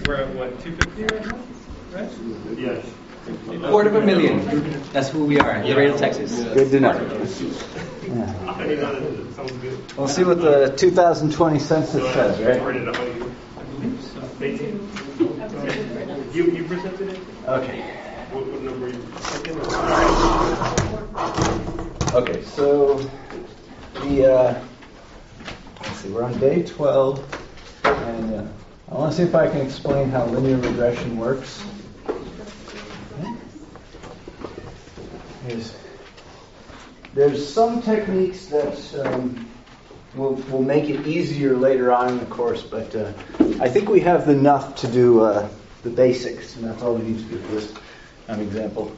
we're at what, 250 right now? Right? Yes. 250,000. That's who we are. Laredo, Texas. Good to know. Sounds good. We'll see what the 2020 census says, right? You presented it? Okay. What number are you second? Okay, so let's see, we're on day 12, and I want to see if I can explain how linear regression works. There's some techniques that will make it easier later on in the course, but I think we have enough to do the basics, and that's all we need to do for this example.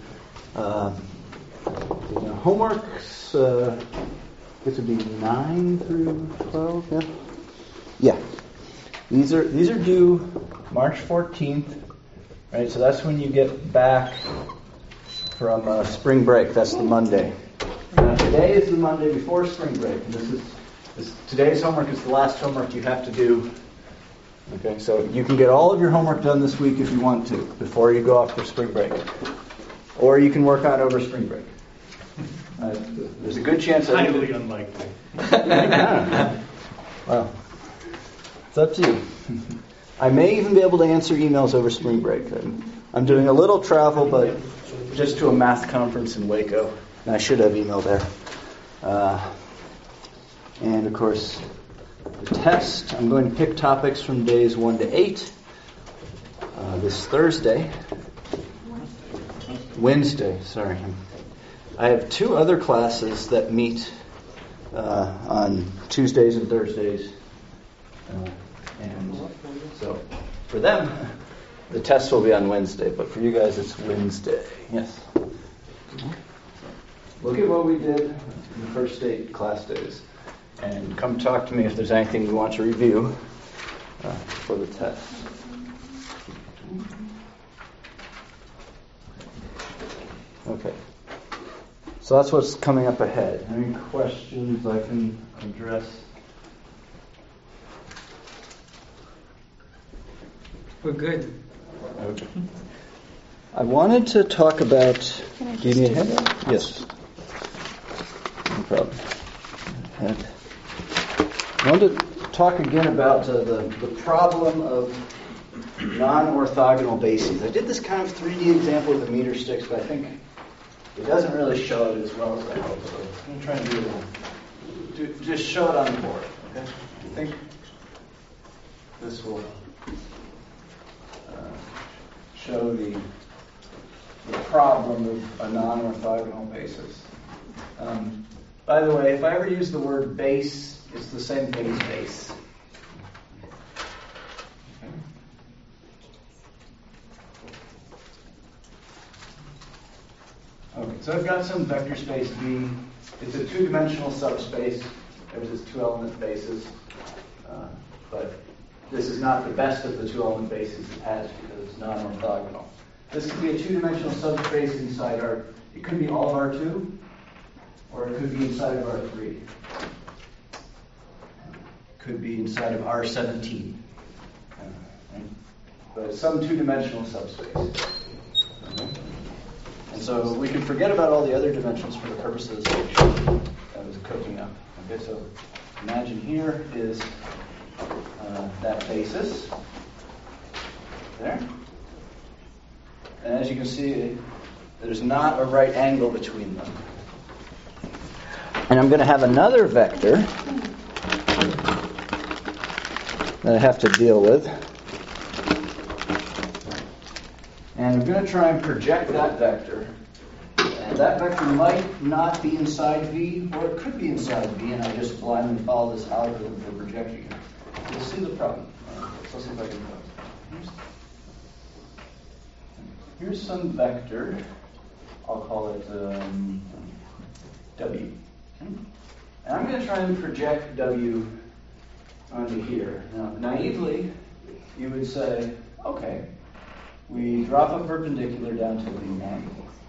Homeworks, this would be 9 through 12, yeah? Yeah. These are due March 14th, right? So that's when you get back from spring break. That's the Monday. Now, today is the Monday before spring break, and today's homework is the last homework you have to do. Okay, so you can get all of your homework done this week if you want to, before you go off for spring break. Or you can work on over spring break. There's a good chance that Highly unlikely. Well, it's up to you. I may even be able to answer emails over spring break. I'm doing a little travel, but just to a math conference in Waco. And I should have email there. And of course, the test, I'm going to pick topics from days 1 to 8. This Wednesday, sorry. I have 2 other classes that meet on Tuesdays and Thursdays. And so for them, the test will be on Wednesday, but for you guys, it's Wednesday. Yes. Look at what we did in the first 8 class days, and come talk to me if there's anything you want to review for the test. Okay. So that's what's coming up ahead. Any questions I can address? We're good. Okay. I wanted to talk about... Do you need a hand? Yes. No problem. I wanted to talk again about the problem of non-orthogonal bases. I did this kind of 3D example with the meter sticks, but I think it doesn't really show it as well as I hope. So I'm going to try and just show it on the board. Okay? I think this will show the problem of a non-orthogonal basis. By the way, if I ever use the word base, it's the same thing as base. Okay, so I've got some vector space V. It's a 2-dimensional subspace. There's its 2-element bases. But this is not the best of the 2-element bases it has because it's non-orthogonal. This could be a 2-dimensional subspace inside it could be all of R2, or it could be inside of R3. It could be inside of R17. Right? But it's some 2-dimensional subspace. Okay? And so we can forget about all the other dimensions for the purpose of this picture that was cooking up. Okay, so imagine here is that basis there. And as you can see, there's not a right angle between them. And I'm going to have another vector that I have to deal with. And I'm going to try and project that vector. And that vector might not be inside V, or it could be inside V, and I just blindly follow this algorithm for projecting it. You'll see the problem. Let's see if I can do it. Here's some vector. I'll call it W. Okay? And I'm going to try and project W onto here. Now, naively, you would say, okay, we drop a perpendicular down to V1.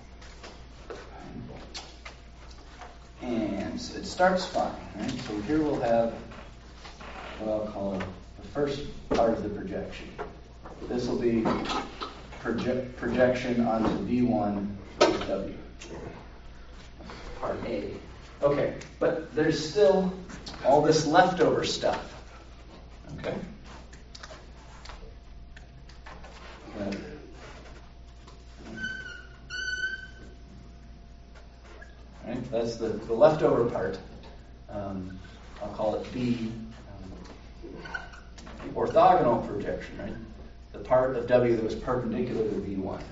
And so it starts fine. Right? So here we'll have what I'll call the first part of the projection. this will be projection onto V1 of W. Part A. Okay, but there's still all this leftover stuff. Okay? Right, that's the leftover part. I'll call it B. The orthogonal projection, right? The part of W that was perpendicular to V1.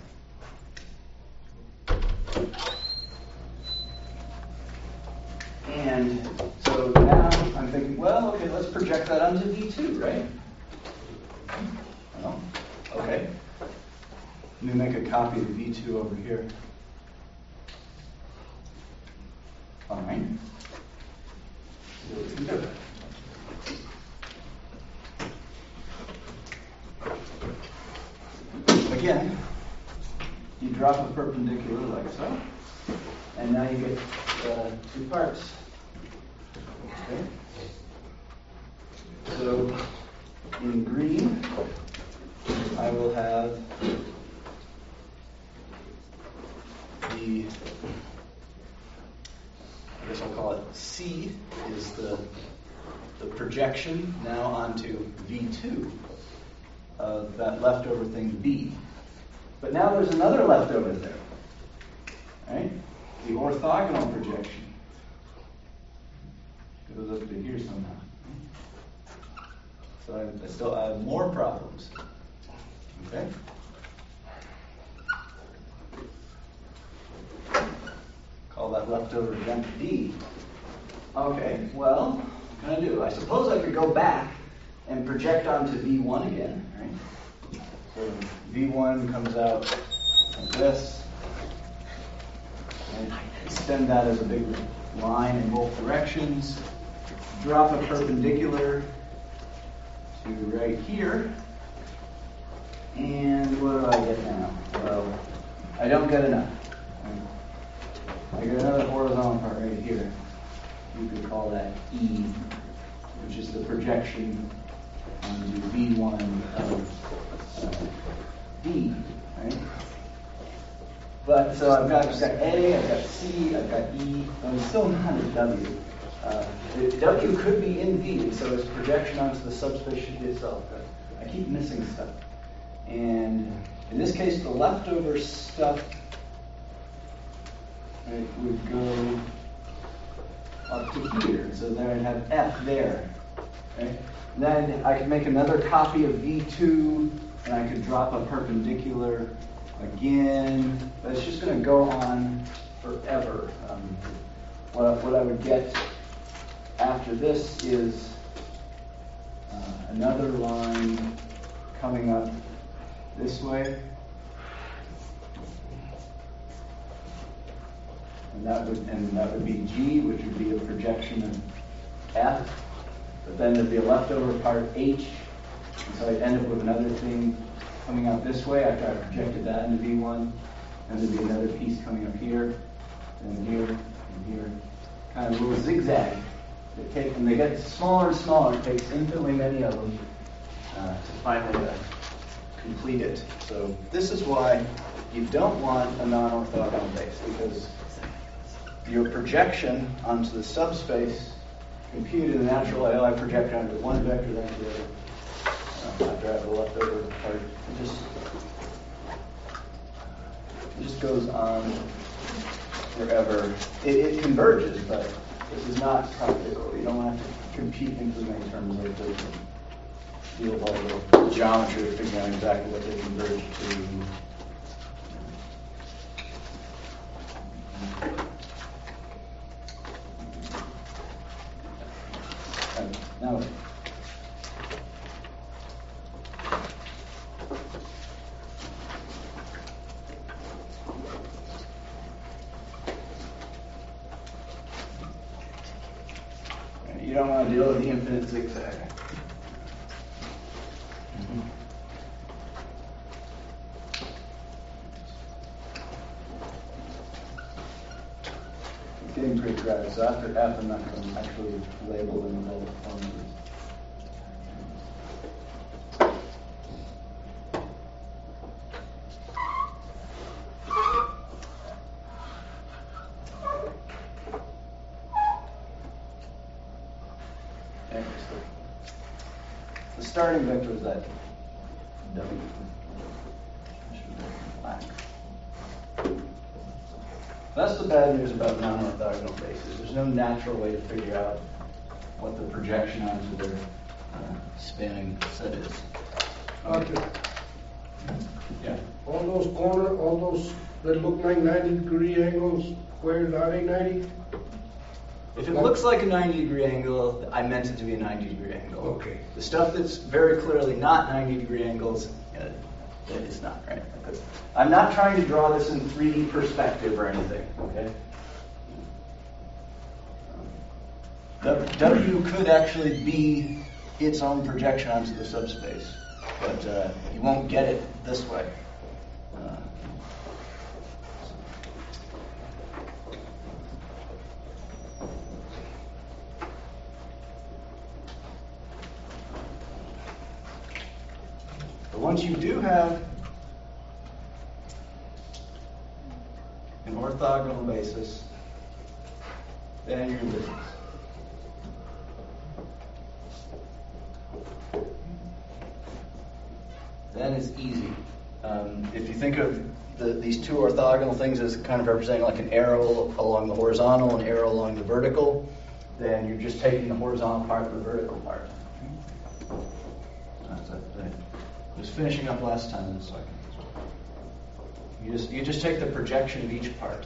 And so now I'm thinking, well, okay, let's project that onto V2, right? Well, okay. Let me make a copy of V2 over here. Fine. See what we can do. Again, you drop a perpendicular like so, and now you get two parts. Okay. So in green, I will have the, I guess I'll call it C, is the projection now onto V2 of that leftover thing B. But now there's another leftover there, right? The orthogonal projection goes up to here somehow. So I still have more problems. Okay? Call that leftover event D. Okay, well, what can I do? I suppose I could go back and project onto V1 again, right? So V1 comes out like this. And extend that as a big line in both directions. Drop a perpendicular to right here. And what do I get now? Well, I don't get enough. I get another horizontal part right here. You could call that E, which is the projection onto V1 of D, right? But so I've got A, I've got C, I've got E, but I'm still not at W. W could be in V, so it's projection onto the subspace should be itself. But I keep missing stuff. And in this case, the leftover stuff would go up to here. So then I'd have F there. Right? Then I could make another copy of V2, and I could drop a perpendicular again. But it's just going to go on forever. What I would get after this is another line coming up this way. And that would be G, which would be a projection of F. But then there'd be a leftover part H. And so I'd end up with another thing coming out this way after I projected that into V1. And there'd be another piece coming up here, and here, and here. Kind of a little zigzag. And they get smaller and smaller. It takes infinitely many of them to finally complete it. So this is why you don't want a non-orthogonal base, because your projection onto the subspace computed in the natural I project onto one vector, then the other. After I have the leftover part, it just goes on forever. It converges, but this is not practical. You don't want to compute things in many terms like this. Deal with all the geometry of figuring out exactly what they converge to. Now, you don't want to deal with the infinite zigzag. It's getting pretty crowded, so after F, I'm not going to actually label them with all the formulas. starting vector is that W. Black. That's the bad news about non-orthogonal bases. There's no natural way to figure out what the projection onto their spanning set is. Okay. Yeah. All those that look like 90-degree angles, where are they 90? If it looks like a 90-degree angle, I meant it to be a 90-degree angle. Okay. The stuff that's very clearly not 90-degree angles, it's not, right? Because I'm not trying to draw this in 3D perspective or anything, okay? W could actually be its own projection onto the subspace, but you won't get it this way. But once you do have an orthogonal basis, then you're in business. Then it's easy. If you think of these two orthogonal things as kind of representing like an arrow along the horizontal and an arrow along the vertical, then you're just taking the horizontal part and the vertical part. That's it. I was finishing up last time in a second. You just take the projection of each part.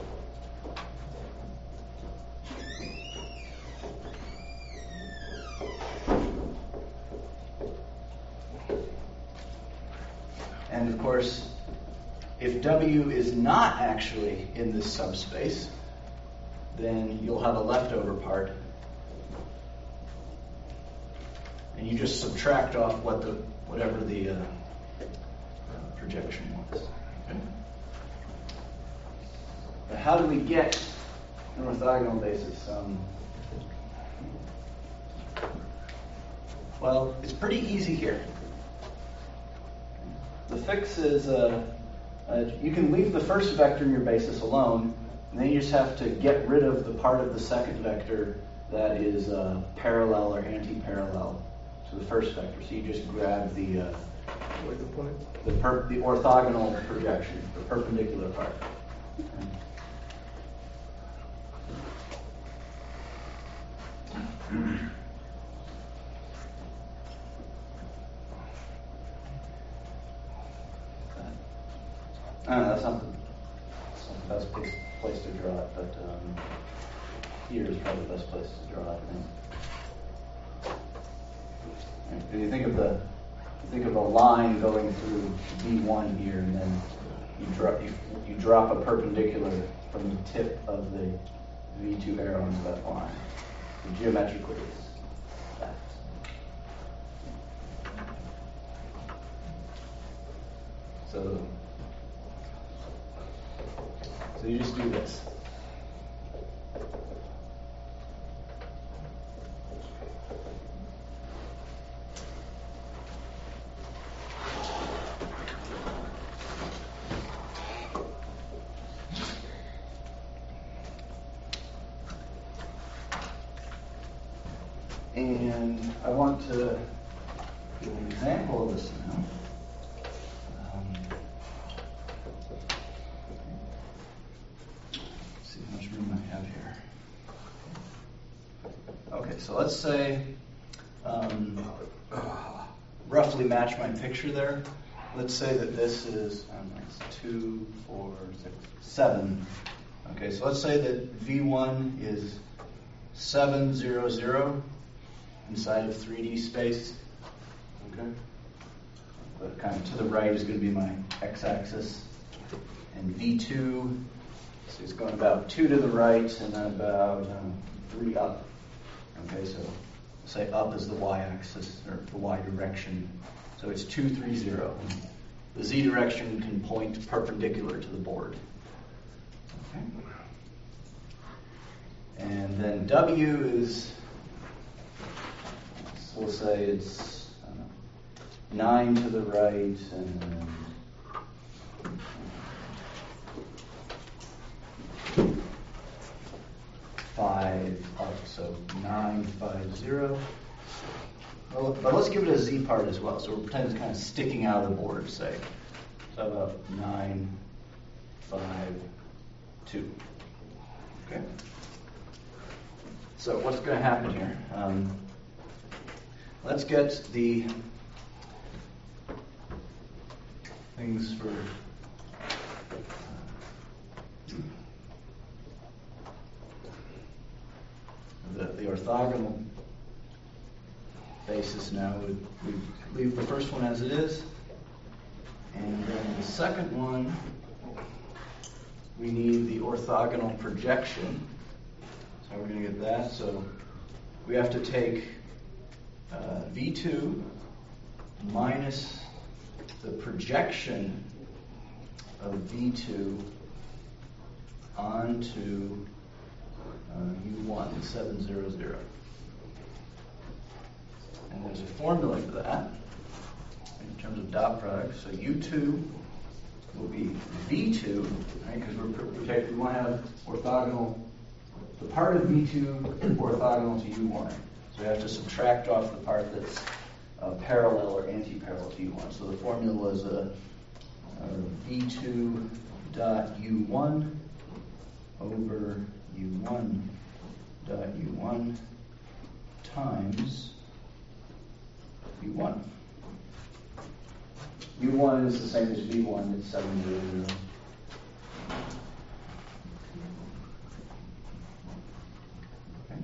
And of course, if W is not actually in this subspace, then you'll have a leftover part. And you just subtract off whatever the projection was. Okay? But how do we get an orthogonal basis? Well, it's pretty easy here. The fix is you can leave the first vector in your basis alone, and then you just have to get rid of the part of the second vector that is parallel or anti-parallel to the first vector. So you just grab the orthogonal projection, the perpendicular part. That's not the best place to draw it, but here is probably the best place to draw it, I think. If you think of a line going through V1 here, and then you drop a perpendicular from the tip of the V2 arrow into that line. And geometrically, it's that. So you just do this. And I want to do an example of this now. See how much room I have here. Okay, so let's say, roughly match my picture there. Let's say that this is 2, 4, 6, 7. Okay, so let's say that V1 is 7, 0, 0 inside of 3D space. Okay, but kind of to the right is going to be my x-axis, and V2 is going about 2 to the right and then about 3 up. Okay, so say up is the y-axis or the y direction. So it's 2, 3, 0. The z direction can point perpendicular to the board. Okay. And then W is, so we'll say it's 9 to the right and then 5 up, so 9, 5, 0. Well, but let's give it a z part as well. So we're pretending it's kind of sticking out of the board, say. So how about 9, 5, 2. Okay. So what's going to happen here? Let's get the things for the orthogonal basis now. We leave the first one as it is. And then the second one, we need the orthogonal projection. So we're going to get that. So we have to take V2 minus the projection of V2 onto U1, 700. And there's a formula for that in terms of dot product. So U2 will be V2, right? Because we want to have orthogonal, the part of V2 orthogonal to U1. So we have to subtract off the part that's parallel or anti-parallel to U1. So the formula was V2 dot U1 over U1 dot U1 times U1. U1 is the same as V1, it's 700. Okay.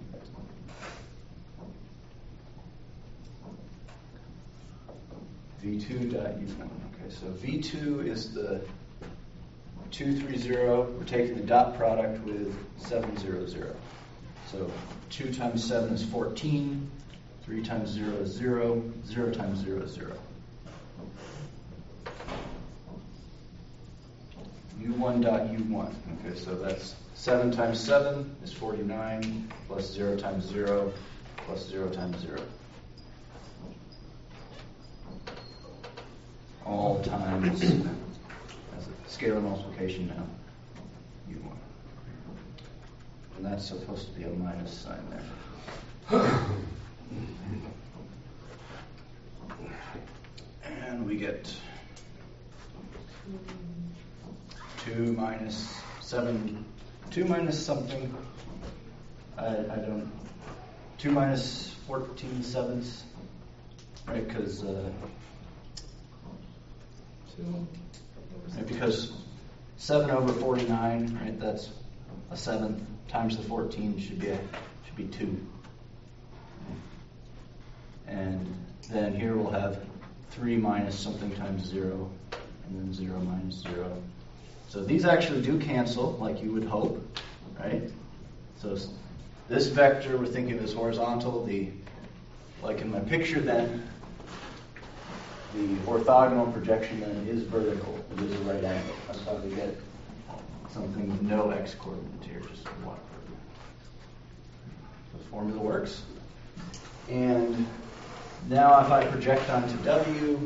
V2 dot U1. Okay, so V2 is the 230. We're taking the dot product with 700. So 2 times 7 is 14. 3 times 0 is 0. 0 times 0 is 0. U1 dot U1. Okay, so that's 7 times 7 is 49 plus 0 times 0 plus 0 times 0. All times, as a scalar multiplication now, U1. And that's supposed to be a minus sign there. And we get 2 minus 7, 2 minus something, I don't, 2 minus 14 sevenths, right, because because 7 over 49, right, that's a seventh, times the 14 should be 2. And then here we'll have 3 minus something times 0, and then 0 minus 0. So these actually do cancel, like you would hope, right? So this vector, we're thinking of as horizontal. Like in my picture then, the orthogonal projection then is vertical. It is a right angle. That's how we get something with no x coordinate here, just a y coordinate. The formula works. And now if I project onto W,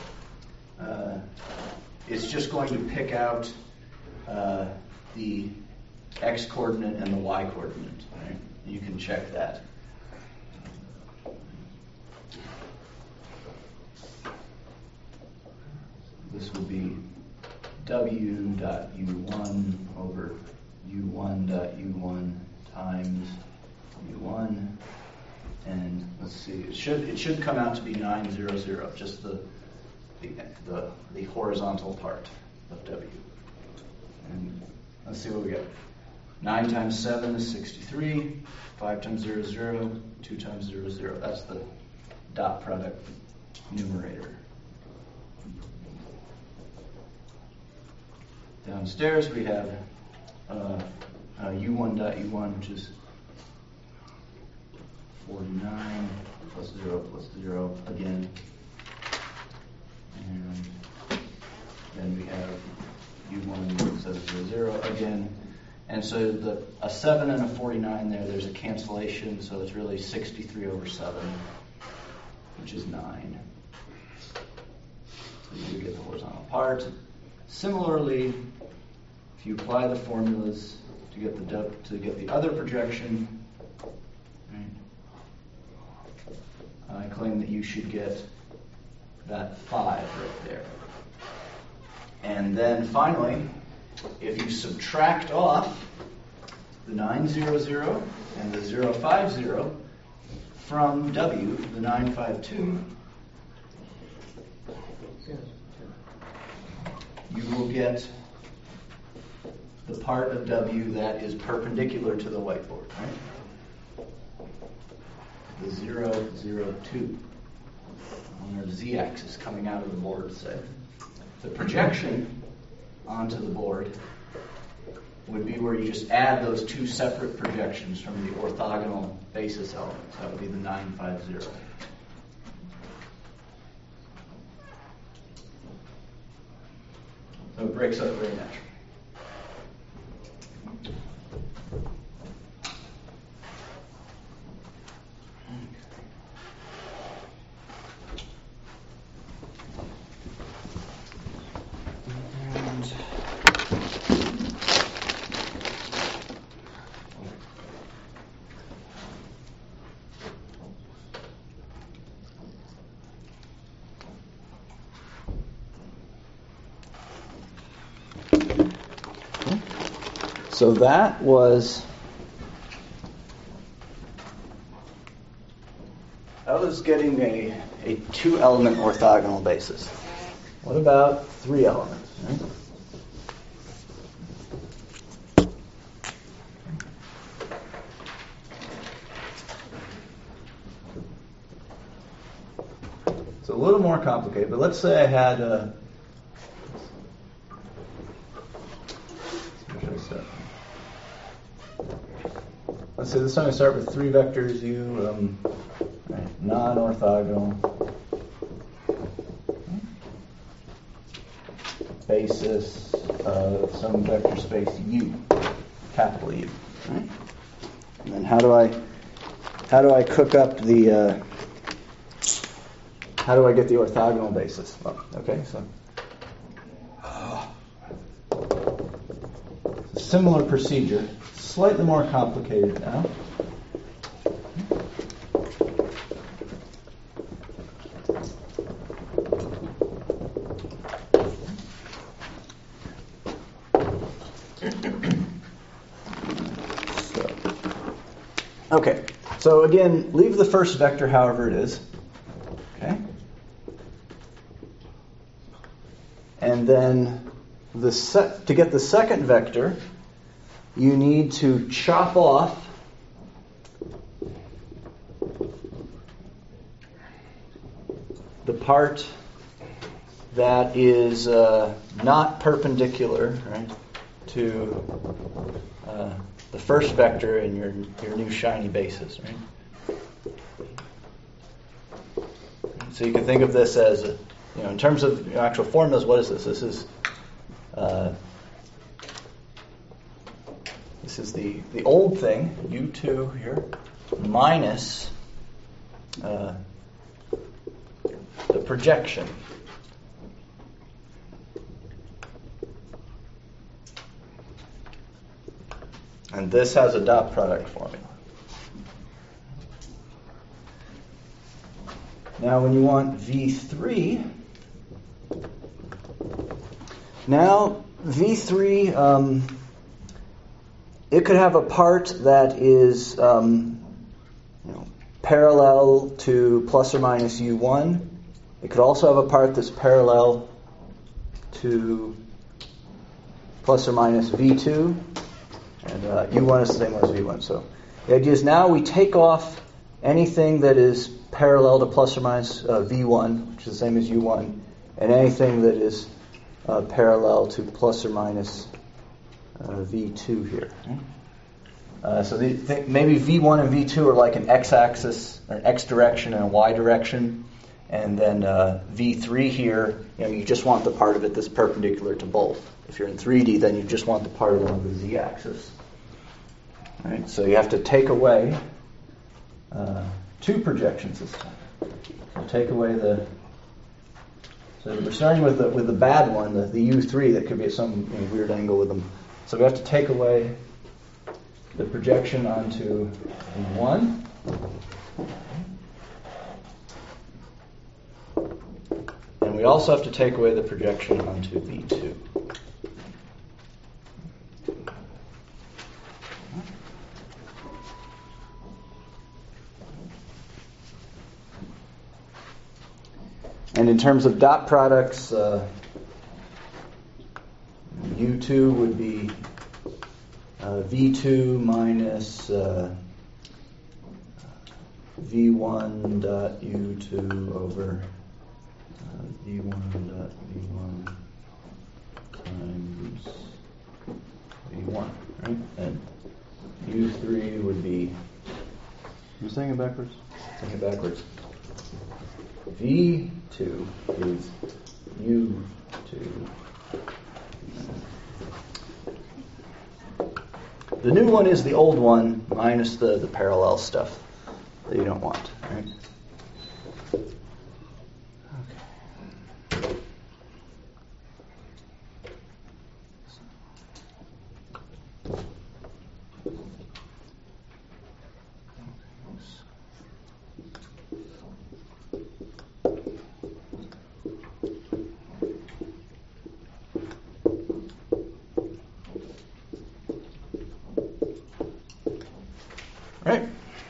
it's just going to pick out the x coordinate and the y coordinate. Right? You can check that. This would be W dot U1 over U1 dot U1 times U1. And let's see, it should come out to be 900, just the horizontal part of W. And let's see what we get. 9 times 7 is 63. 5 times 0 is 0. 2 times 0 is 0. That's the dot product numerator. Downstairs we have U1 dot U1, which is 49 plus 0 again. And then we have U1 700 again. And so a 7 and a 49 there's a cancellation, so it's really 63 over 7, which is 9. So you get the horizontal part. Similarly, if you apply the formulas to get the other projection, right, I claim that you should get that 5 right there. And then finally, if you subtract off the 900 and the 050 from W, the 952, you will get the part of W that is perpendicular to the whiteboard, right? The 002 on our z-axis coming out of the board, say. The projection onto the board would be where you just add those two separate projections from the orthogonal basis elements. That would be the 950. So it breaks up very naturally. So that was getting a 2-element orthogonal basis. What about 3 elements? Right? It's a little more complicated, but let's say I had where should I start? Let's say this time I start with 3 vectors U, right, non-orthogonal, basis of some vector space U, capital U. Right? And then how do I cook up the how do I get the orthogonal basis? Well, okay, so similar procedure, slightly more complicated now. Okay, so again, leave the first vector however it is. Okay? And then to get the second vector, you need to chop off the part that is not perpendicular, right, to the first vector in your new shiny basis, right? So you can think of this as, in terms of actual formulas, what is this? This is the old thing, U2 here, minus the projection. And this has a dot product formula. Now when you want V3, it could have a part that is parallel to plus or minus U1. It could also have a part that's parallel to plus or minus V2. And U1 is the same as V1. So the idea is now we take off anything that is parallel to plus or minus V1, which is the same as U1, and anything that is parallel to plus or minus V2 here. So maybe V1 and V2 are like an x-axis, or an x direction and a y direction, and then V3 here, you just want the part of it that's perpendicular to both. If you're in 3D, then you just want the part along the z-axis. Right? So you have to take away 2 projections this time. So take away so we're starting with the bad one, the U3 that could be at some weird angle with them. So we have to take away the projection onto 1. we also have to take away the projection onto V2. And in terms of dot products, U2 would be V2 minus V1 dot U2 over V1 dot V1 times V1, right? And U3 would be... You're saying it backwards? Take it backwards. V2 is U2. The new one is the old one minus the parallel stuff that you don't want, right? Okay. Right.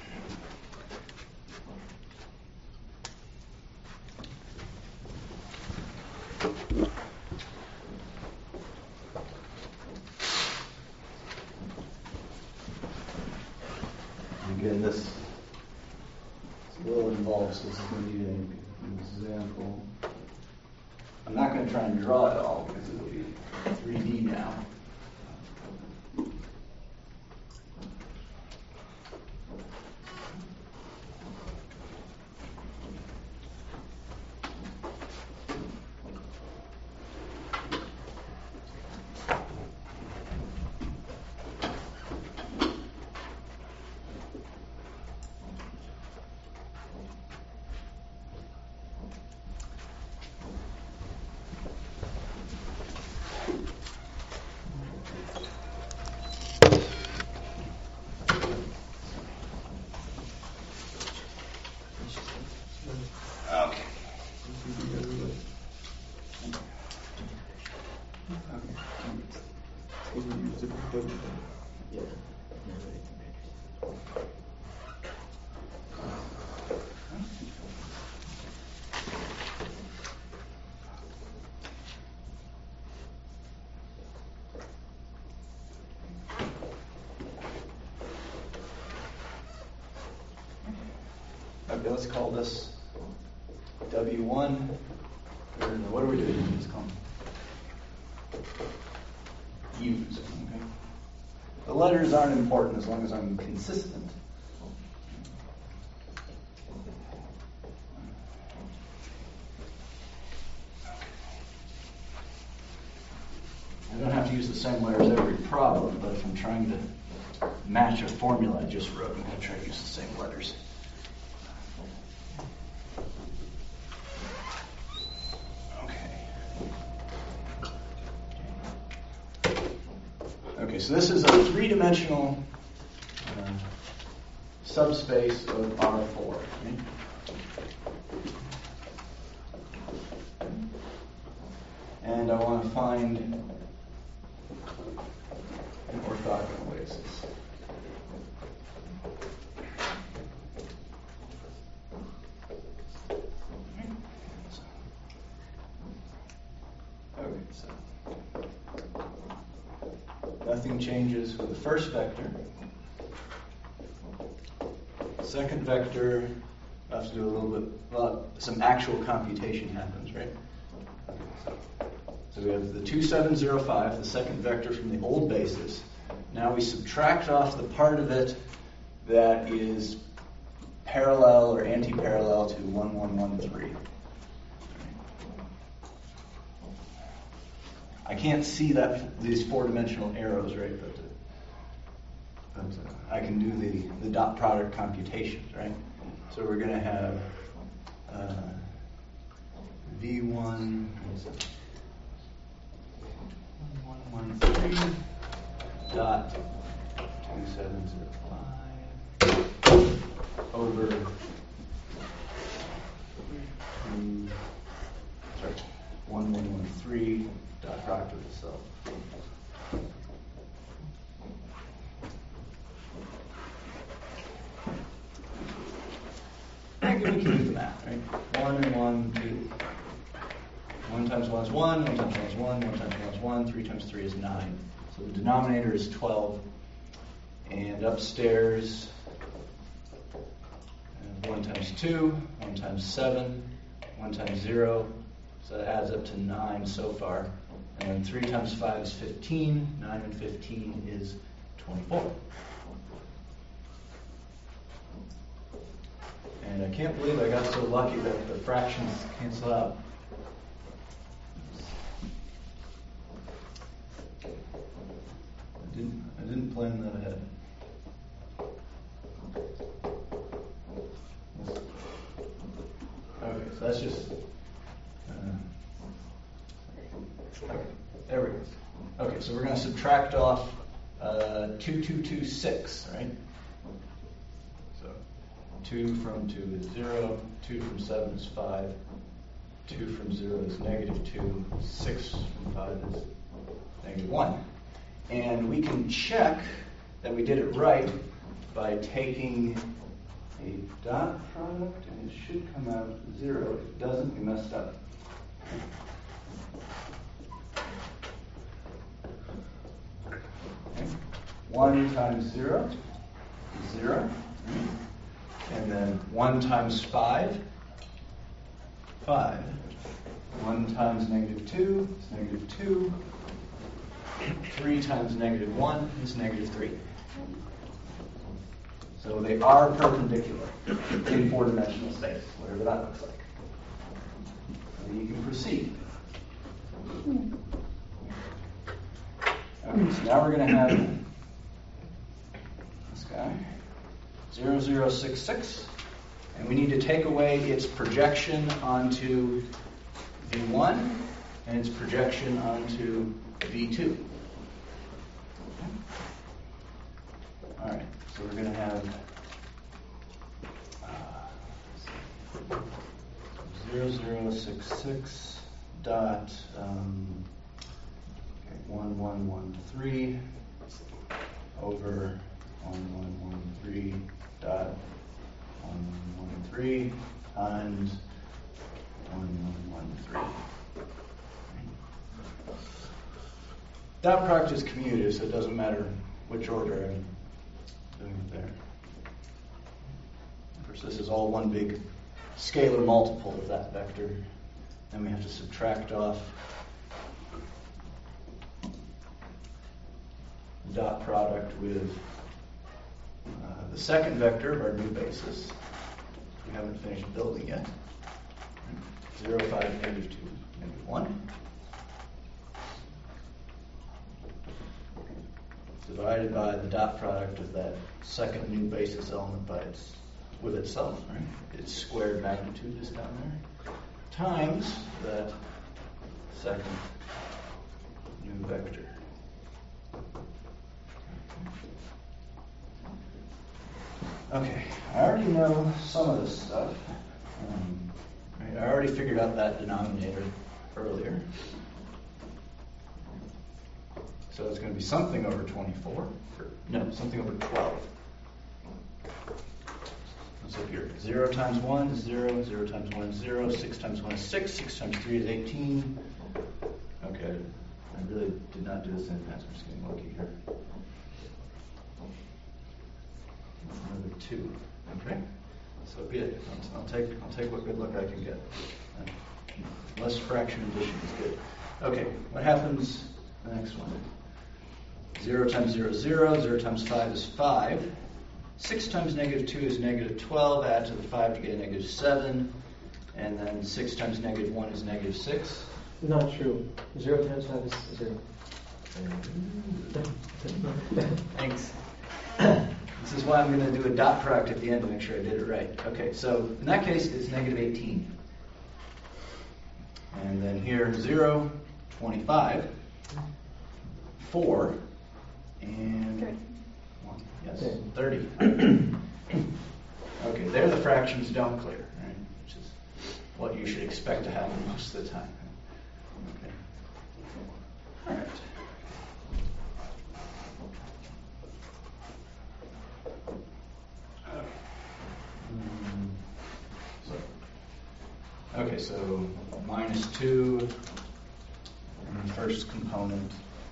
Again, this is a little involved, so this is going to be an example. I'm not going to try and draw it all because it'll be 3D now. Okay, let's call this W1. Or what are we doing? Let's call them U's. Okay. The letters aren't important as long as I'm consistent. I don't have to use the same letters every problem, but if I'm trying to match a formula I just wrote, I'm going to try to use the same letters. Okay, so this is a three-dimensional subspace of R4. Okay? And I want to find an orthogonal basis. Okay, so nothing changes for the first vector. Second vector, I have to do a little bit, well, some actual computation happens, right? So we have the 2705, the second vector from the old basis. Now we subtract off the part of it that is parallel or anti-parallel to 1113. I can't see these four-dimensional arrows, right? But I can do the dot product computations, right? So we're going to have V1 1113 dot 2705 over 1113 dot product of itself. And we can do the math, right? 1 and 1, 2. 1 times 1 is 1, 1 times 1 is 1, 1 times 1 is 1, 3 times 3 is 9. So the denominator is 12. And upstairs, 1 times 2, 1 times 7, 1 times 0. So that adds up to 9 so far. And then 3 times 5 is 15. 9 and 15 is 24. And I can't believe I got so lucky that the fractions cancel out. I didn't plan that ahead. Okay, so that's just. Okay, there we go. Okay, so we're going to subtract off 2226, right? So 2 from 2 is 0, 2 from 7 is 5, 2 from 0 is -2, 6 from 5 is -1. And we can check that we did it right by taking a dot product, and it should come out 0. If it doesn't, we messed up. Okay. 1 times 0 is 0. And then 1 times 5, 5. 1 times -2 is -2. 3 times -1 is -3. So they are perpendicular in 4-dimensional space, whatever that looks like. And you can proceed. Okay, so now we're going to have this guy, 0066, and we need to take away its projection onto V1 and its projection onto V2. All right, so we're going to have 0066 dot 1113 over 1113 dot 1113 and 1113. Dot product is commutative, so it doesn't matter which order I'm doing it there. Of course, this is all one big scalar multiple of that vector. Then we have to subtract off the dot product with the second vector of our new basis, which we haven't finished building yet. 0, 5, -2, -1. Divided by the dot product of that second new basis element with itself, right? Its squared magnitude is down there, times that second new vector. Okay, I already know some of this stuff. Right, I already figured out that denominator earlier. So it's going to be something over 24. No, something over 12. Let's look here. 0 times 1 is 0. 0 times 1 is 0. 6 times 1 is 6. 6 times 3 is 18. Okay. I really did not do this in advance. I'm just getting lucky here. Another 2. Okay. So be it. I'll take what good luck I can get. Less fraction addition is good. Okay. What happens the next one? 0 times 0 is 0. 0 times 5 is 5. 6 times -2 is -12. Add to the 5 to get a -7. And then 6 times -1 is -6. Not true. 0 times 5 is 0. Thanks. This is why I'm going to do a dot product at the end to make sure I did it right. Okay, so in that case, it's -18. And then here, 0, 25, 4, and 1. Yes, 30. Okay, there the fractions don't clear, right? Which is what you should expect to happen most of the time. so minus 2 in the first component,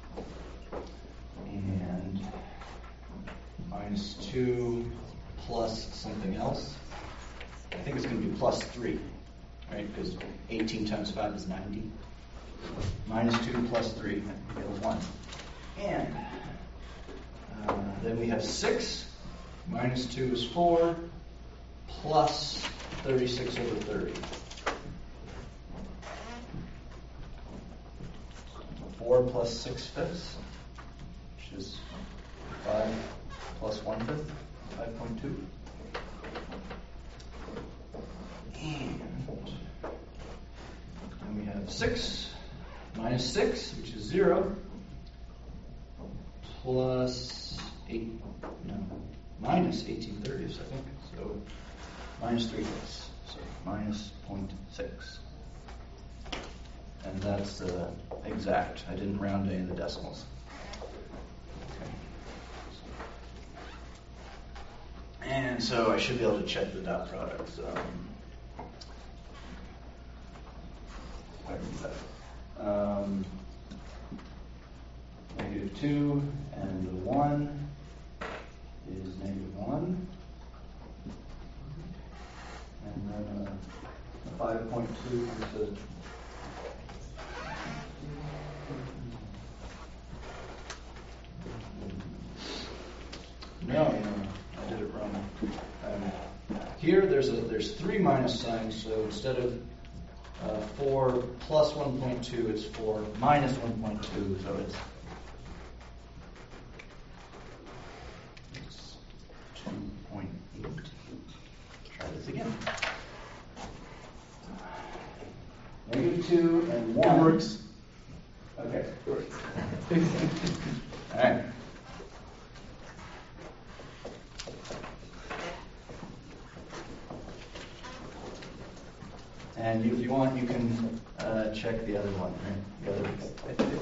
and minus 2 plus something else. I think it's going to be plus 3, right? Because 18 times 5 is 90. Minus 2 plus 3 equals 1. And then we have 6. Minus 2 is 4. Plus 36 over 30. 4 plus 6/5, which is 5 plus 1/5, 5.2. And then we have 6 minus 6, which is 0, plus 8, no, minus 18/30, I think. So minus 3/5, so minus 0.6. And that's exact. I didn't round any of the decimals. Okay. And so I should be able to check the dot products. Negative 2 and the 1 is negative 1. And then 5.2 is a No, I did it wrong. Here, there's 3 minus signs, so instead of 4 plus 1.2, it's 4 minus 1.2, so it's 2.8. Try this again. Negative 2 and 1. It works. Okay, it works. All right. And if you want, you can check the other one, right? The other.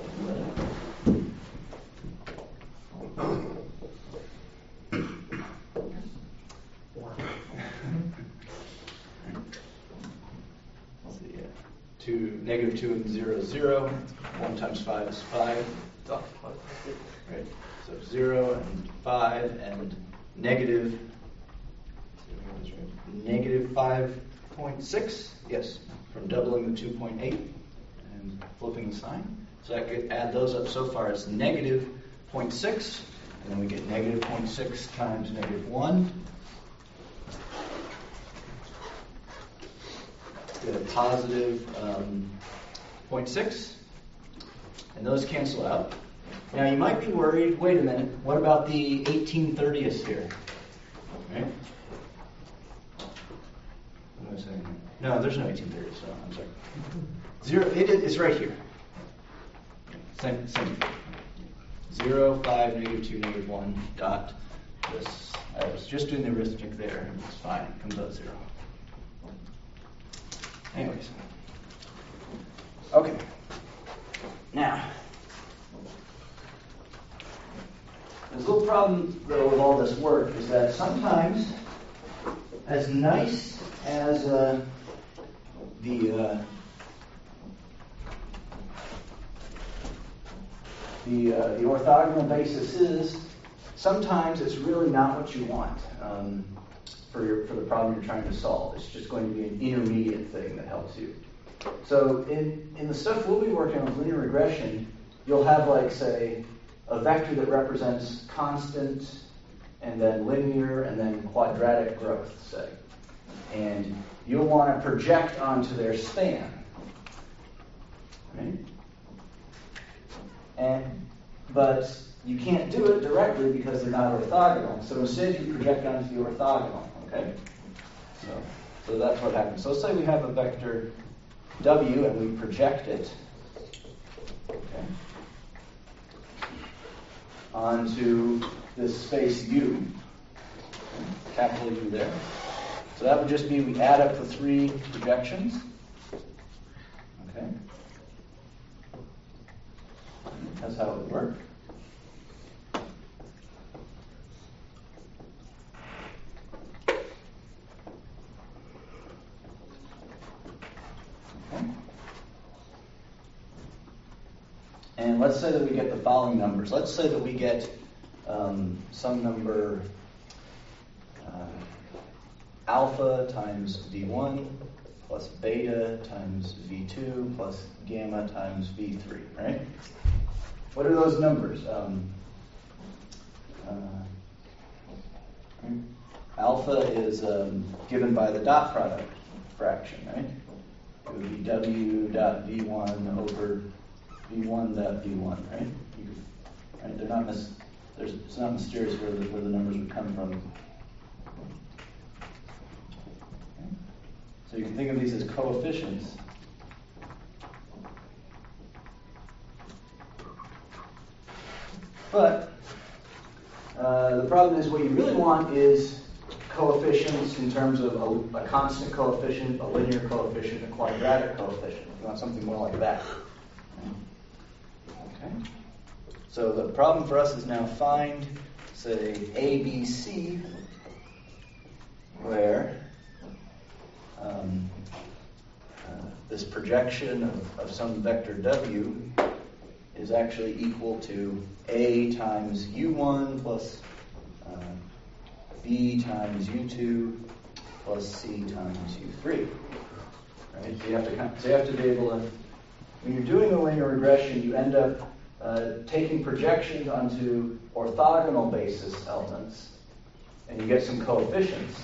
Let's see, negative 2 and 0 is 0. 1 times 5 is 5. Right. So 0 and 5 and negative 5.6, yes, from doubling the 2.8 and flipping the sign. So I could add those up so far. It's negative 0.6, and then we get negative 0.6 times negative 1. Get a positive 0.6, and those cancel out. Now you might be worried, wait a minute, what about the 18/30ths here? Right? What am I saying? No, there's no 18/30, so I'm sorry. 0, it's right here. Same. 0, 5, negative 2, negative 1, dot. This. I was just doing the arithmetic there, and it's fine. It comes out 0. Anyways. Okay. Now, there's a little problem, though, with all this work, is that sometimes, as nice as the orthogonal basis is, sometimes it's really not what you want for the problem you're trying to solve. It's just going to be an intermediate thing that helps you. So in the stuff we'll be working on with linear regression, you'll have, like, say, a vector that represents constant, and then linear, and then quadratic growth, say. And you'll want to project onto their span. Right? But you can't do it directly because they're not orthogonal. So instead you project onto the orthogonal. Okay? So that's what happens. So let's say we have a vector W and we project it. Okay? Onto this space U, capital U there. So that would just be we add up the 3 projections. Okay. That's how it would work. And let's say that we get the following numbers. Let's say that we get some number alpha times V1 plus beta times V2 plus gamma times V3, right? What are those numbers? Alpha is given by the dot product fraction, right? It would be W dot V1 over V1 dot V1, right? Right? They're not it's not mysterious where the numbers would come from. Okay. So you can think of these as coefficients. But the problem is what you really want is coefficients in terms of a constant coefficient, a linear coefficient, a quadratic coefficient. You want something more like that. Okay. So the problem for us is now find, say, ABC, where this projection of some vector W is actually equal to A times U1 plus B times U2 plus C times U3. Right? So you have to be able to, when you're doing a linear regression, you end up taking projections onto orthogonal basis elements, and you get some coefficients.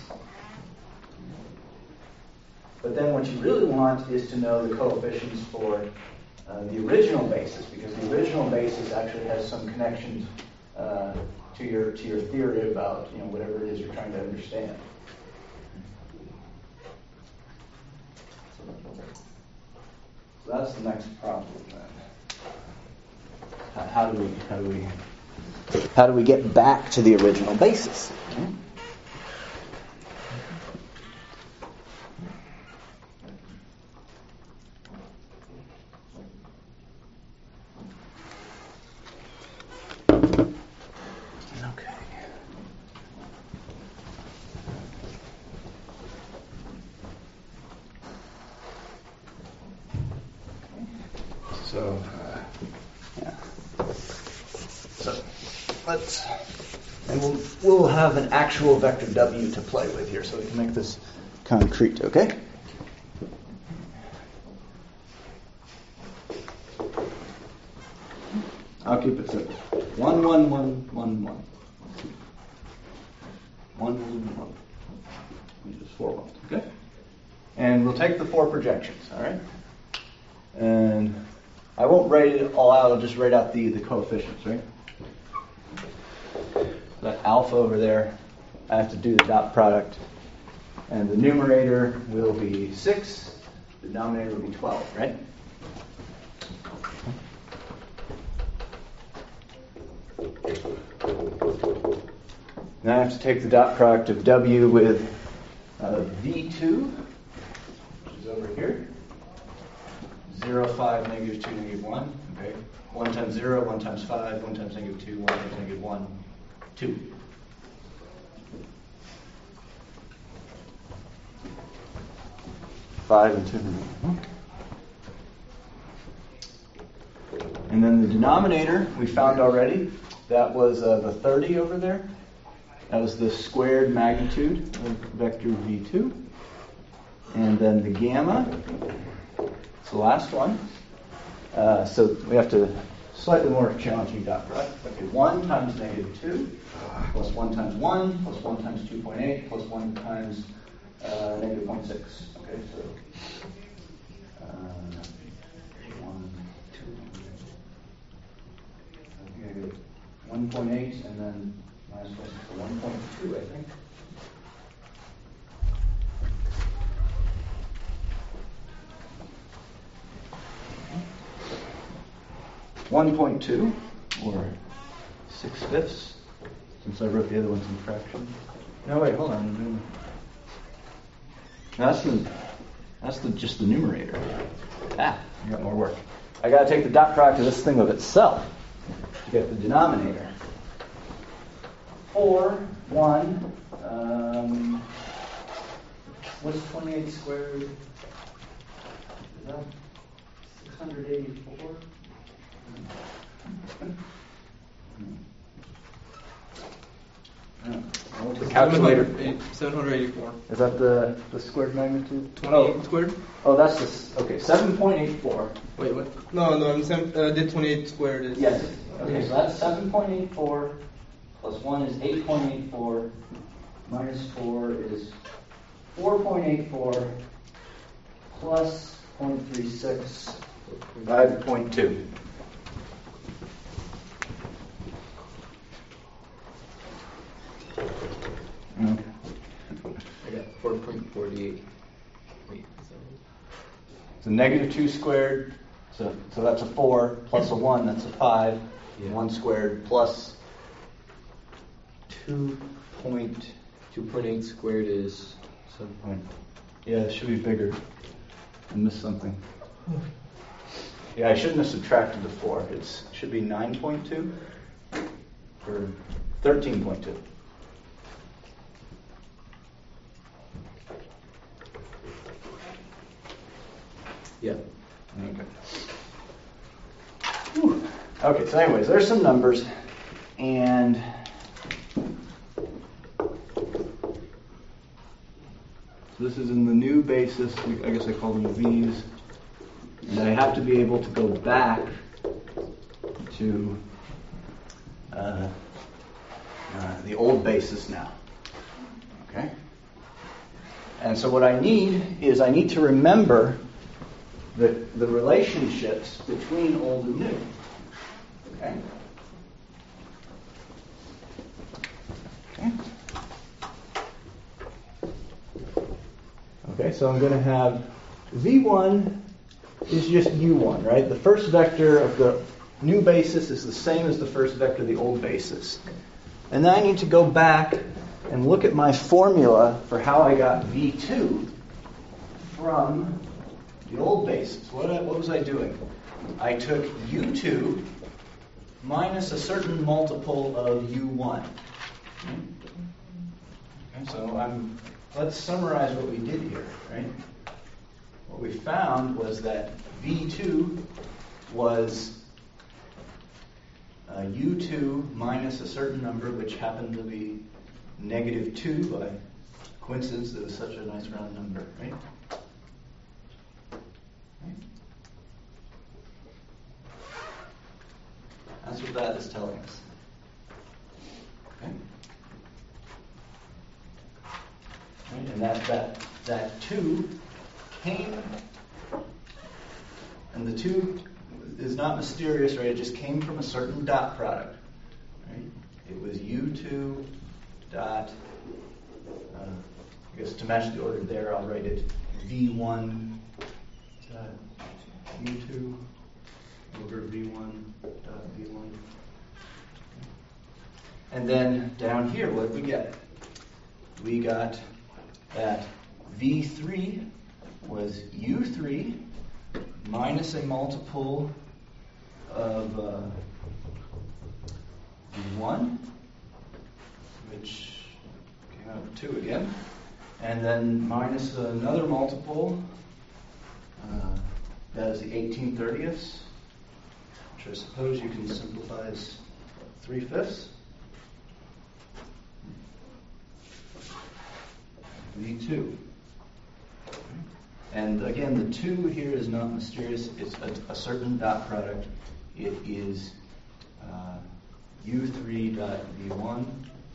But then what you really want is to know the coefficients for the original basis, because the original basis actually has some connections to your theory about whatever it is you're trying to understand. So that's the next problem then. How do we get back to the original basis? Okay. We'll have an actual vector W to play with here, so we can make this concrete, okay? I'll keep it simple. 1, 1, 1, 1, 1. 1, 1, 1. Just 4 ones, okay? And we'll take the 4 projections, all right? And I won't write it all out, I'll just write out the coefficients, right? That alpha over there, I have to do the dot product. And the numerator will be 6, the denominator will be 12, right? Now I have to take the dot product of W with V2, which is over here. 0, 5, negative 2, negative 1. Okay. 1 times 0, 1 times 5, 1 times negative 2, 1 times negative 1. 2. Five and 2. And then the denominator we found already. That was the 30 over there. That was the squared magnitude of vector V2. And then the gamma. It's the last one. So we have to slightly more challenging dot product. Okay, 1 times negative 2 plus 1 times 1 plus 1 times 2.8 plus 1 times negative 0.6. Okay, so 1, 2. Okay, 1.8 and then minus 1.2, I think. .2, or 6/5, since I wrote the other ones in fraction. No, wait, hold on. That's just the numerator. I got more work. I got to take the dot product of this thing of itself to get the denominator. 4, 1. What's 28 squared? Is that 684? The calculator. 784. Is that the squared magnitude? 28 squared? Oh, that's this. Okay, 7.84. Wait, what? No, did 28 squared is... Yes. Okay, so that's 7.84 plus 1 is 8.84 minus 4 is 4.84 plus 0.36 divided by 0.2. Okay. I got 4.48. Wait, So negative 2 squared, so that's a 4, plus a 1, that's a 5. Yeah. 1 squared plus 2 point... 2.8 squared is 7 point... Yeah, it should be bigger. I missed something. Yeah, I shouldn't have subtracted the 4. It should be 9.2 or 13.2. Yeah. Okay. Whew. Okay, so anyways, there's some numbers, and this is in the new basis. I guess I call them V's. And I have to be able to go back to the old basis now. Okay? And so what I need is I need to remember the relationships between old and new. Okay? Okay. Okay, so I'm going to have V1 is just U1, right? The first vector of the new basis is the same as the first vector of the old basis. And then I need to go back and look at my formula for how I got V2 from the old basis. What was I doing? I took U2 minus a certain multiple of U1. Okay, so let's summarize what we did here, right? What we found was that V2 was U2 minus a certain number, which happened to be negative 2 by coincidence. It was such a nice round number, right? That's what that is telling us. Okay? Right? And that 2 came, and the 2 is not mysterious, right? It just came from a certain dot product. Right? It was U2 dot, I guess to match the order there, I'll write it V1 dot U2 over V1 dot V1. And then down here, what did we get? We got that V3 was U3 minus a multiple of V1, which came out of 2 again, and then minus another multiple, that is the 18/30ths, which I suppose you can simplify as 3/5. V2. And again, the 2 here is not mysterious. It's a certain dot product. It is U3 dot V1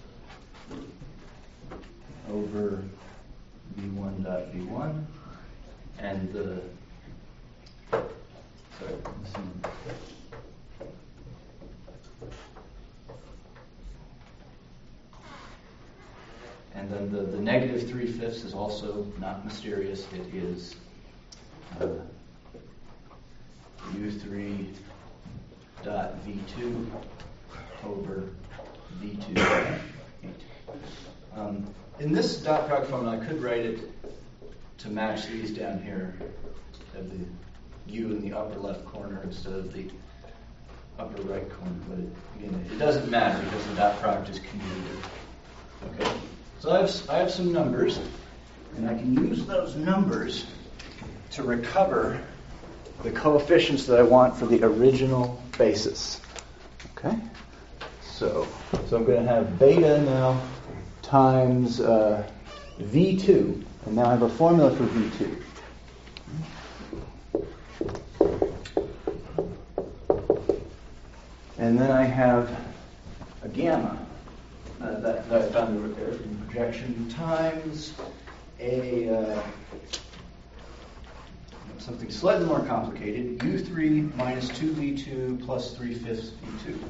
over V1 dot V1. And and then the negative 3/5 is also not mysterious. It is U3 dot V2 over V2 dot 8. In this dot product formula, I could write it to match these down here. Have the U in the upper left corner instead of the upper right corner. But again, it doesn't matter because the dot product is commutative. Okay. So I have some numbers, and I can use those numbers to recover the coefficients that I want for the original basis. Okay? So I'm going to have beta now times V2. And now I have a formula for V2. And then I have a gamma that I found over there from projection times something slightly more complicated, U3 minus 2V2 plus 3/5 V2.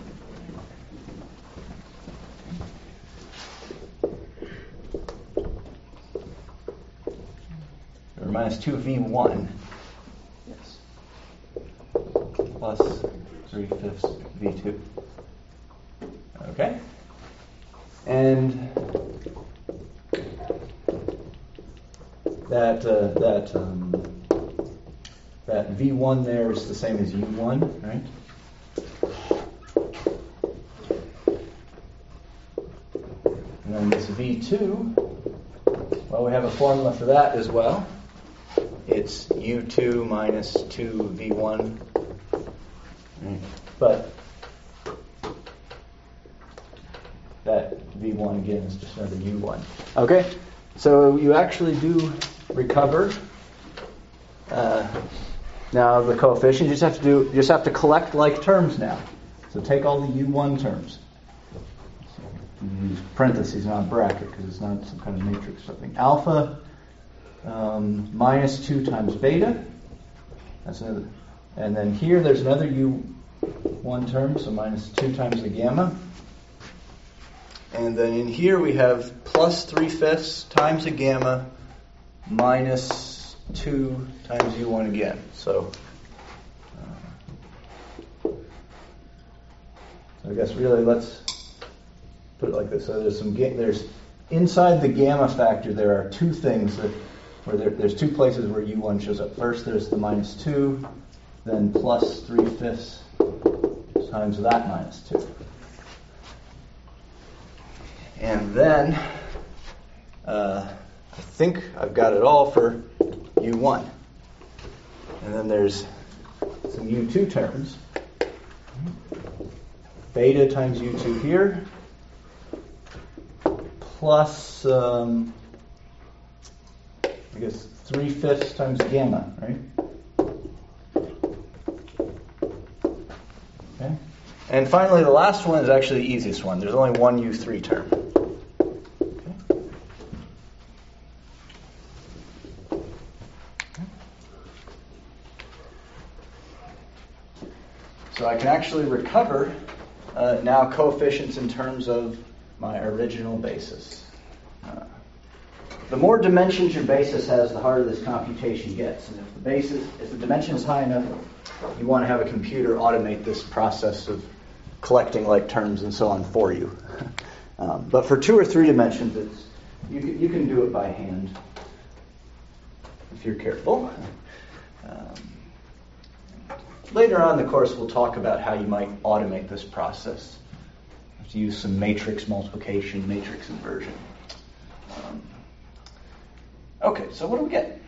Or minus 2V1. Yes. Plus 3/5 V2. Okay? And that V1 there is the same as U1, right? And then this V2, well, we have a formula for that as well. It's U2 minus 2V1. Right. But that V1 again is just another U1. Okay? So you actually do recover now the coefficient. You just have to collect like terms now. So take all the U1 terms. So you use parentheses, not a bracket, because it's not some kind of matrix or something. Alpha minus 2 times beta. That's another. And then here there's another U1 term, so minus 2 times the gamma. And then in here we have plus 3/5 times the gamma minus 2 times U1 again. So I guess really let's put it like this. So there's inside the gamma factor there are two things where there's two places where U1 shows up. First there's the minus 2, then plus 3/5 times that minus 2. And then I think I've got it all for U1. And then there's some U2 terms. Beta times U2 here, plus, I guess, 3/5 times gamma, right? Okay. And finally, the last one is actually the easiest one. There's only one U3 term. So I can actually recover now coefficients in terms of my original basis. The more dimensions your basis has, the harder this computation gets. And if the dimension is high enough, you want to have a computer automate this process of collecting like terms and so on for you. But for 2 or 3 dimensions, you can do it by hand if you're careful. Later on in the course, we'll talk about how you might automate this process. You have to use some matrix multiplication, matrix inversion. Okay, so what do we get?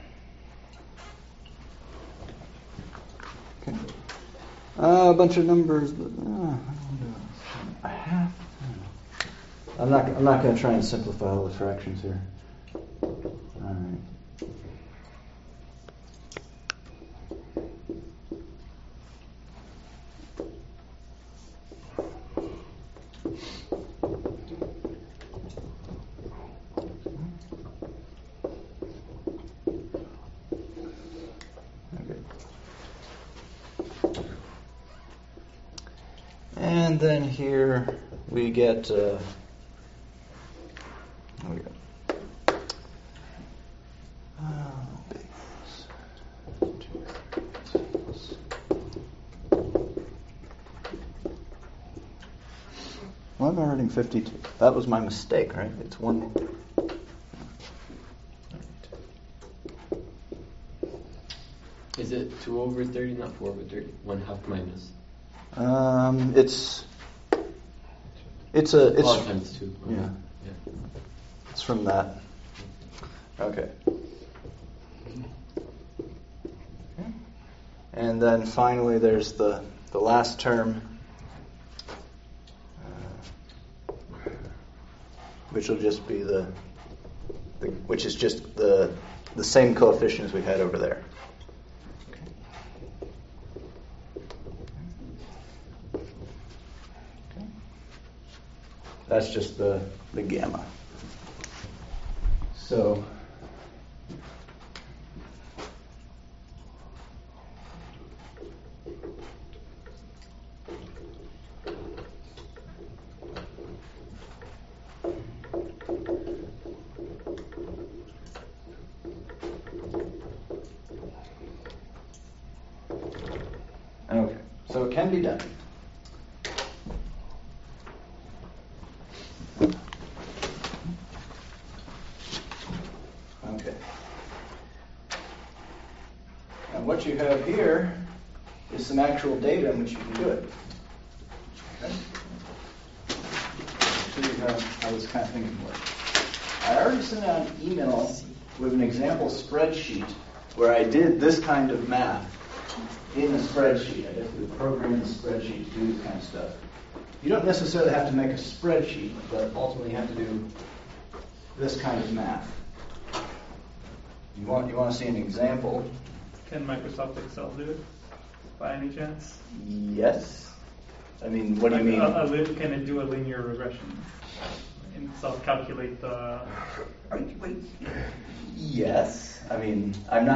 Okay. A bunch of numbers, but a half. I'm not going to try and simplify all the fractions here. All right. And then here we get why am I writing 52? That was my mistake, right? It's 1. Is it 2 over 30, not 4 over 30? 1/2 minus. It's times 2. Yeah. It's from that. Okay. And then finally there's the last term, which will just be which is just the same coefficient as we had over there. Okay. That's just the gamma. So okay, so it can be done. Okay. And what you have here is some actual data in which you can do it. Okay. Show you how this kind of thing can work. I already sent out an email with an example spreadsheet where I did this kind of math in the spreadsheet. I just programmed the spreadsheet to do this kind of stuff. You don't necessarily have to make a spreadsheet, but ultimately you have to do this kind of math. You want to see an example? Can Microsoft Excel do it by any chance? Yes. I mean, what do you mean? Can it do a linear regression and self-calculate the? Wait. Yes. I mean,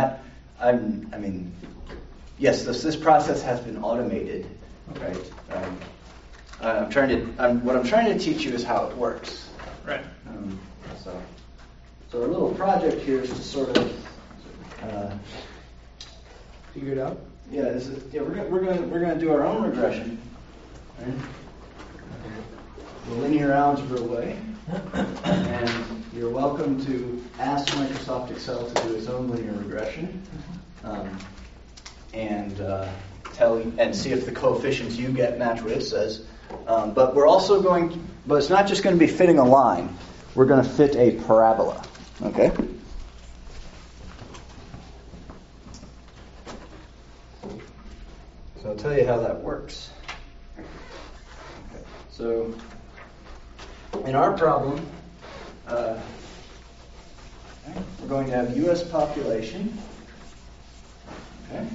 yes. This process has been automated, right? What I'm trying to teach you is how it works. Right. So our little project here is to sort of Figure it out? Yeah, we're going to do our own regression, right? The linear algebra way, and you're welcome to ask Microsoft Excel to do its own linear regression, and see if the coefficients you get match what it says. But it's not just going to be fitting a line. We're going to fit a parabola. Okay. So I'll tell you how that works. Okay. So in our problem, we're going to have U.S. population. Okay.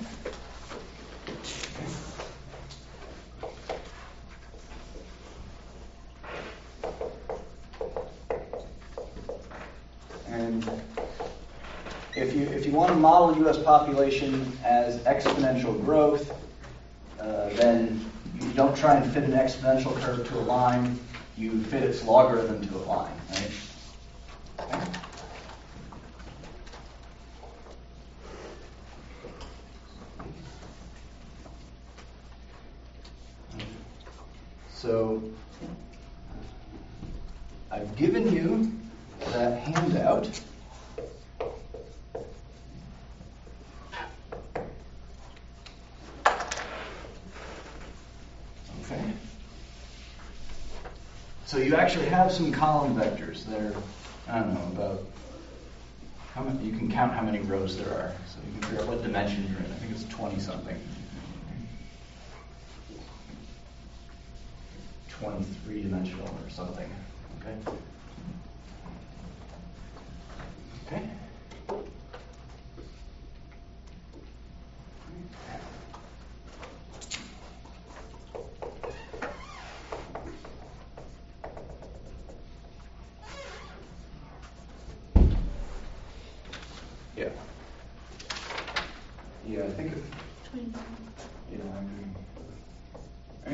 And if you want to model U.S. population as exponential growth, then you don't try and fit an exponential curve to a line. You fit its logarithm to a line, right? Okay. So I've given you that handout. Okay. So you actually have some column vectors. They're, I don't know, about how many, you can count how many rows there are. So you can figure out what dimension you're in. I think it's 20 something. 23 dimensional or something. Okay. Okay. Yeah. Yeah, I think it. 20. Yeah, I agree. Right.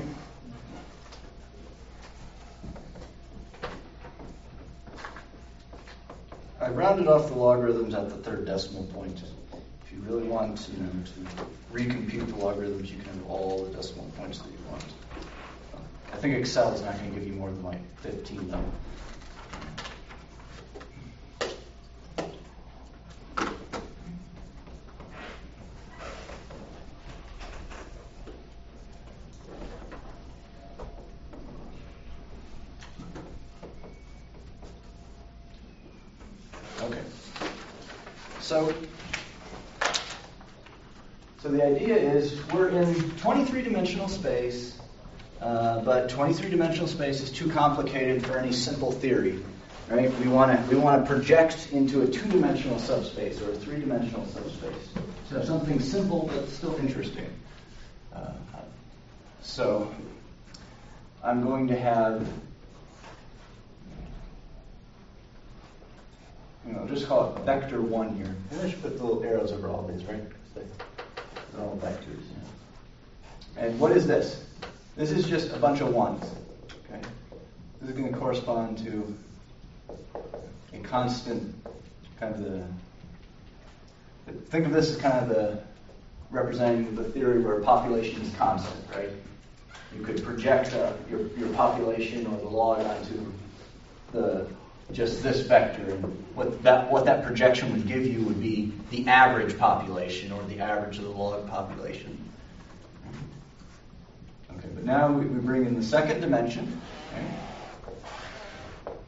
I rounded off the logarithms at the third decimal point. If you really want to recompute the logarithms, you can have all the decimal points that you want. I think Excel is not going to give you more than like 15 though. So So the idea is we're in 23-dimensional space, but 23-dimensional space is too complicated for any simple theory, right? We want to project into a 2-dimensional subspace or a 3-dimensional subspace. So something simple but still interesting. So I'm going to have, just call it vector 1 here. And I should put the little arrows over all these, right? They're all vectors. Yeah. And what is this? This is just a bunch of 1s. Okay? This is going to correspond to a constant, kind of think of this as kind of the representing the theory where population is constant, right? You could project your population or the log onto just this vector, and what that projection would give you would be the average population or the average of the log population. Okay, but now we bring in the second dimension. Okay.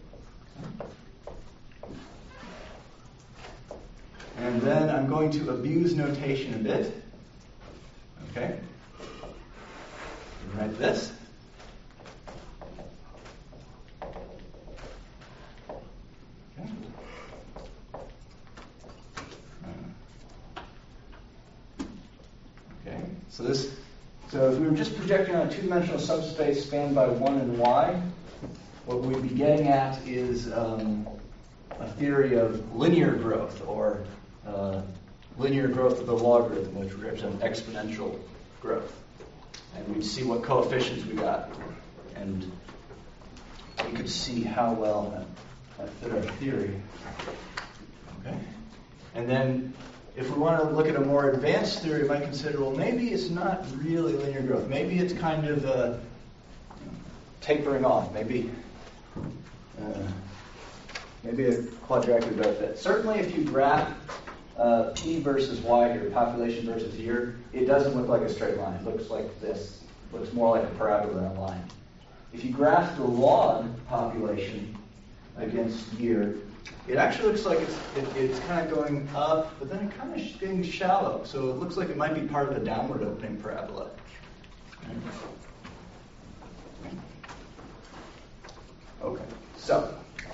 And then I'm going to abuse notation a bit. Okay. Write this. Okay. Okay. So if we were just projecting on a 2-dimensional subspace spanned by 1 and y, what we'd be getting at is a theory of linear growth, or linear growth of the logarithm, which represents exponential growth. And we'd see what coefficients we got. And we could see how well that fit our theory. Okay? And then if we want to look at a more advanced theory, we might consider, well, maybe it's not really linear growth. Maybe it's kind of tapering off. Maybe a quadratic benefit. Certainly if you graph P versus Y here, population versus year, it doesn't look like a straight line. It looks like this. It looks more like a parabola than a line. If you graph the log population against year, it actually looks like it's kind of going up, but then it kind of getting shallow. So it looks like it might be part of the downward opening parabola. Okay, so.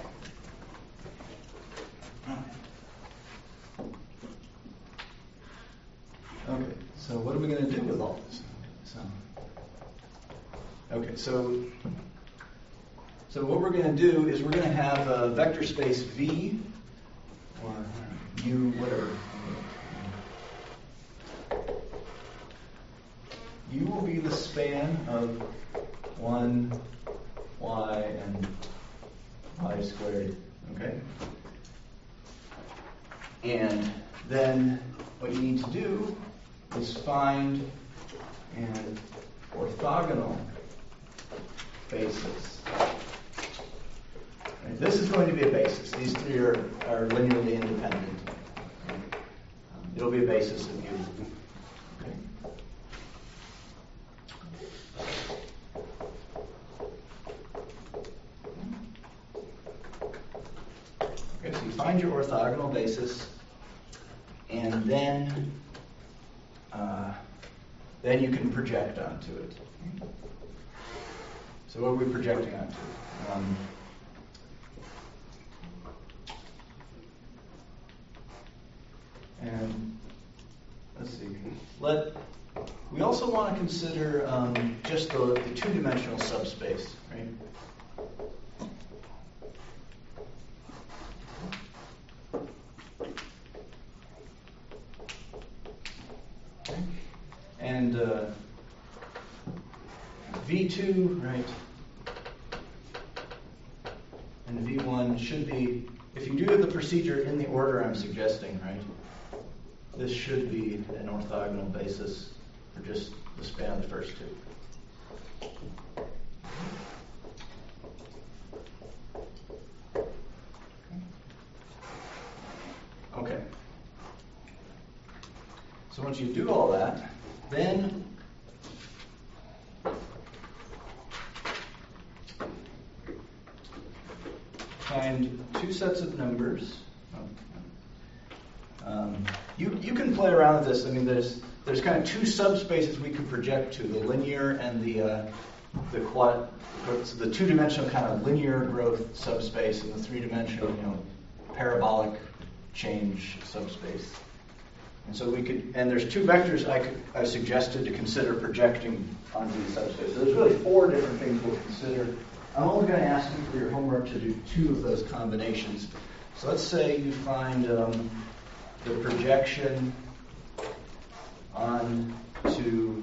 Okay, so what are we going to do with all this? So what we're going to do is we're going to have a vector space V, or U, whatever. U will be the span of 1, y, and y squared, okay? And then what you need to do is find an orthogonal basis. Right, this is going to be a basis. These three are linearly independent. It'll be a basis of U. Okay, so you find your orthogonal basis, and then you can project onto it. So what are we projecting onto? And let's see. We also want to consider just the 2-dimensional subspace, right? Okay. And V2, right? And V1 should be, if you do the procedure in the order I'm suggesting, right? This should be an orthogonal basis for just the span of the first two. Okay. So once you do all that, then find two sets of numbers. You can play around with this. I mean, there's kind of two subspaces we could project to, the linear and the two-dimensional kind of linear growth subspace and the three-dimensional, parabolic change subspace. And so we could, and there's two vectors I suggested to consider projecting onto these subspaces. So there's really four different things we'll consider. I'm only going to ask you for your homework to do two of those combinations. So let's say you find the projection onto,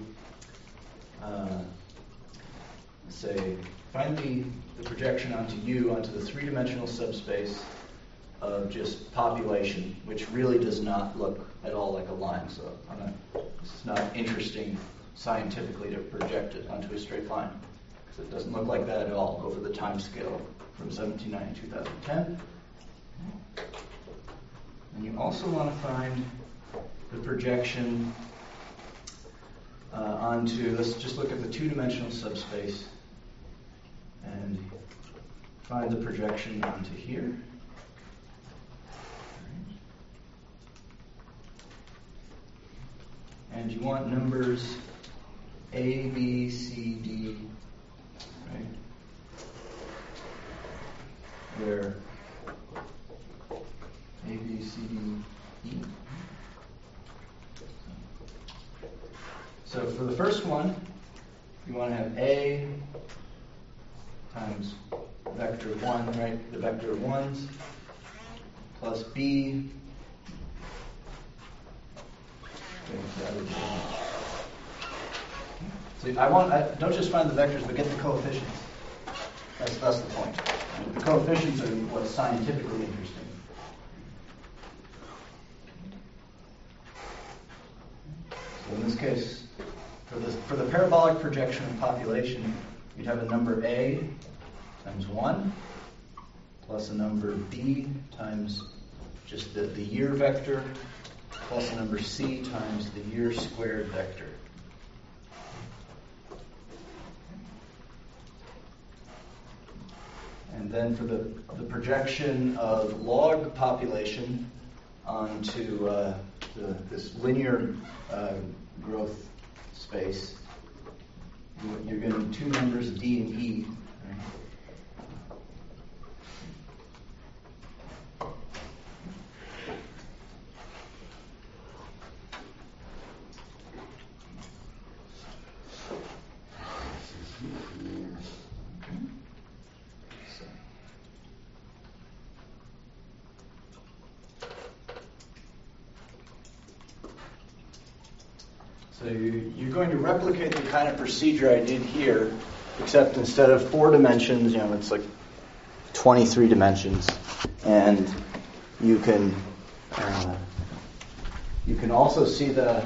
let's say, find the projection onto U, onto the three-dimensional subspace of just population, which really does not look at all like a line. So it's not interesting scientifically to project it onto a straight line, because it doesn't look like that at all over the time scale from 1790 to 2010. And you also want to find the projection onto, let's just look at the two-dimensional subspace and find the projection onto here. And you want numbers A, B, C, D, right? Where A, B, C, D, E. So for the first one, you want to have A times vector 1, right? The vector of 1s plus B. So don't just find the vectors, but get the coefficients. That's the point. The coefficients are what's scientifically interesting. So in this case, for the parabolic projection of population, you'd have a number A times 1 plus a number B times just the year vector plus a number C times the year squared vector. And then for the projection of log population onto this linear growth space, you're going to need two numbers, D and E. Right? So you're going to replicate the kind of procedure I did here, except instead of 4 dimensions, it's like 23 dimensions, and you can also see the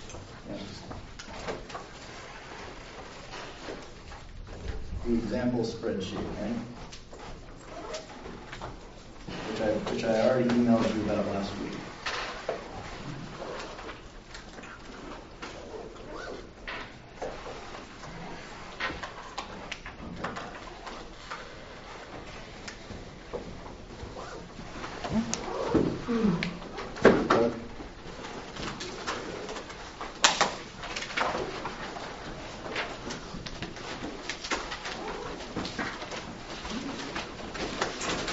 example spreadsheet, right? Which I already emailed you about last week.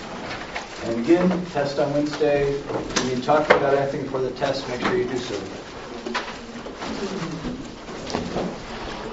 And again, test on Wednesday. If you talk about anything before the test, make sure you do so.